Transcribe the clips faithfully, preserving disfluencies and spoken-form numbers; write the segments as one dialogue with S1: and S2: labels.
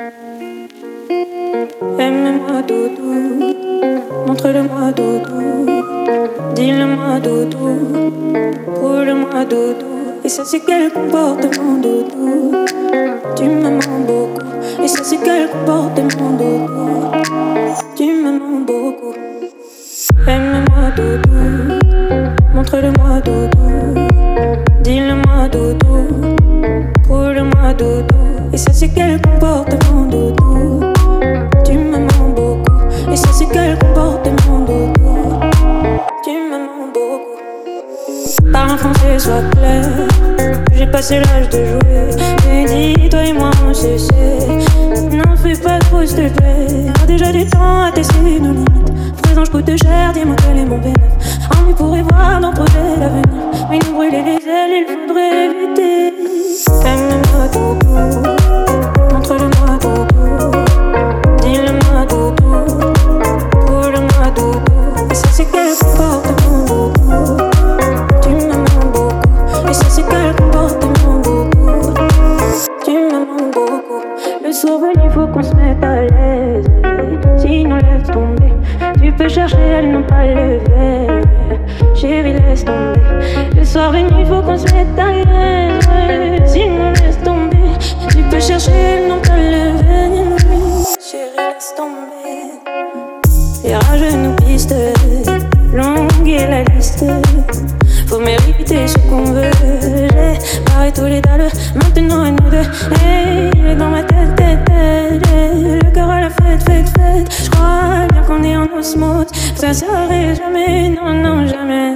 S1: Aime-moi doudou, montre-le-moi doudou, dis-le-moi doudou, prouve-le-moi doudou. Et ça c'est quel comportement doudou, tu me mens beaucoup. Et ça c'est quel comportement doudou, tu me mens beaucoup. Aime-moi doudou, montre-le-moi doudou, dis-le-moi doudou, prouve-le-moi doudou. Et ça c'est quel comportement doudou, tu me mens beaucoup. Et ça c'est quel comportement doudou, tu me mens beaucoup. Parle en français, sois clair, j'ai passé l'âge de jouer. Et dis, toi et moi on s'est n'en fais pas trop s'il te plaît. On a déjà du temps à tester nos limites. Présent je coûte cher, dis-moi quel est mon bénéfice. Envie pourrait voir dans projet l'avenir, mais nous brûler les ailes, il faudrait éviter. Aime-moi doudou, montre-le-moi doudou, dis-le-moi doudou, prouve-le-moi doudou. Et ça c'est quel comportement doudou, tu me mens beaucoup. Et ça c'est quel comportement doudou, tu me mens beaucoup. Le soir venu faut qu'on se mette à l'aise, sinon laisse tomber. Tu peux chercher, elles n'ont pas le verre. Chérie laisse tomber. Le soir venu faut qu'on se mette à l'aise, sinon laisse tomber. Tu peux chercher, elles n'ont pas le verre. Chérie laisse tomber. Les rageux nous pistent, longue est la liste. Faut mériter ce qu'on veut. J'ai paré tous les dalles, maintenant à nous deux. Hey, dans ma tête, tête, tête, le cœur à la fête, fête, fête. J'crois bien qu'on est en osmose, ça serait jamais, non, non, jamais.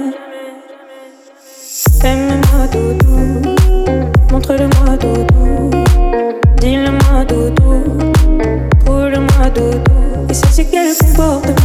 S1: Aime-moi doudou, montre-le-moi doudou, dis-le-moi doudou, prouve-le-moi doudou. Et ça c'est quel comportement